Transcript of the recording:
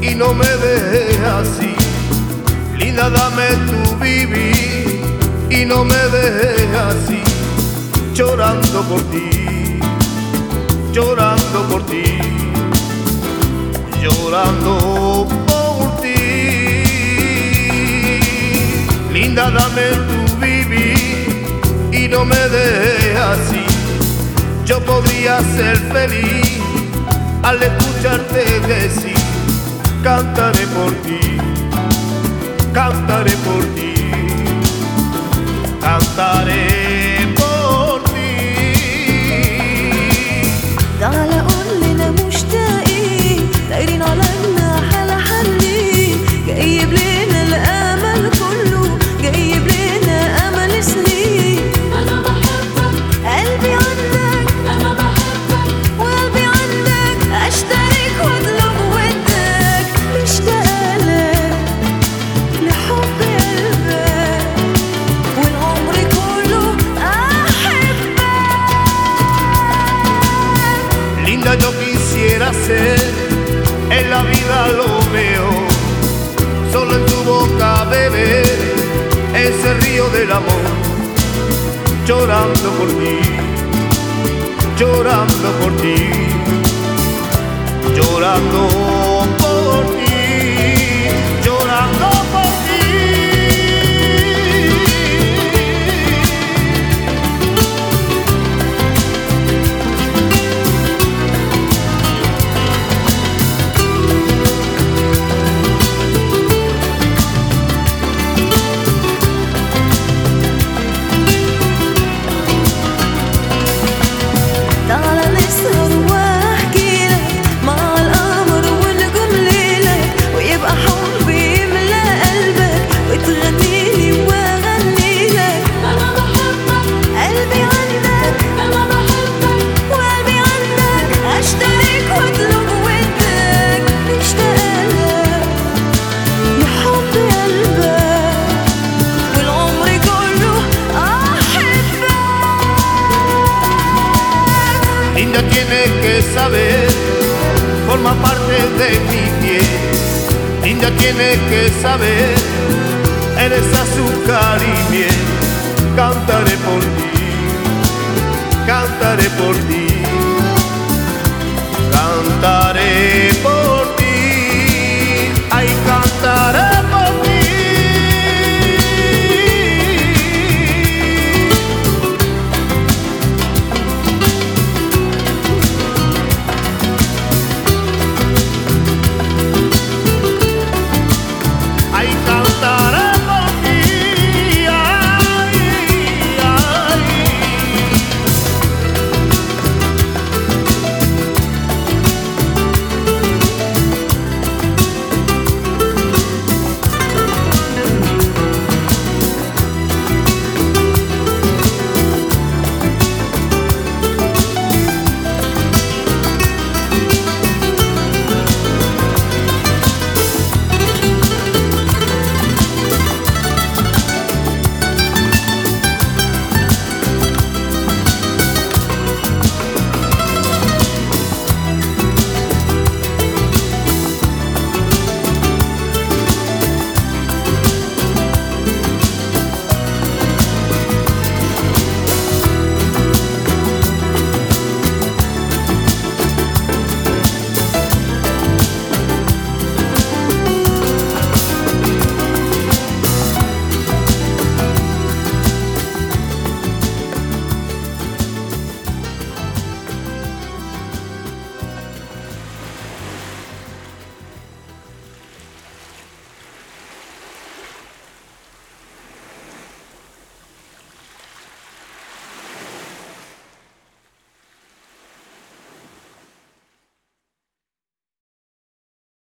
y no me dejes así. Linda, dame tu vivir y no me dejes así. Llorando por ti, llorando por ti, llorando por ti. Linda, dame tu vivir y no me dejes así. Yo podría ser feliz al escucharte decir: cantaré por ti, cantaré por ti, cantaré por ti. تعال قول لنا مشتاقين دايرين على جناح لحنين، جايب لنا الامل كله، جايب لنا امل سنين. أنا بحبك قلبي عندك، أنا بحبك وقلبي عندك، اشترك واطلب ودك، مشتاقة لك لحب قلبك والعمر كله احبك. Linda, yo quisiera ser en la vida lo mejor, solo en tu boca beber ese río del amor. Llorando por ti, llorando por ti, llorando por ti, llorando por ti. تعال نسهر واحكيلك مع القمر والنجوم ليلك، ويبقى حبي يملى قلبك وتغنيلي واغنيلك. أنا بحبك قلبي عندك، أنا بحبك وقلبي عندك، اشترك واطلب ودك، مشتاقة لك لحب قلبك والعمر كله احبك. Linda, tienes que saber, forma parte de mi piel. Linda, tienes que saber, eres azúcar y miel. Cantaré por ti, cantaré por ti, cantaré por ti.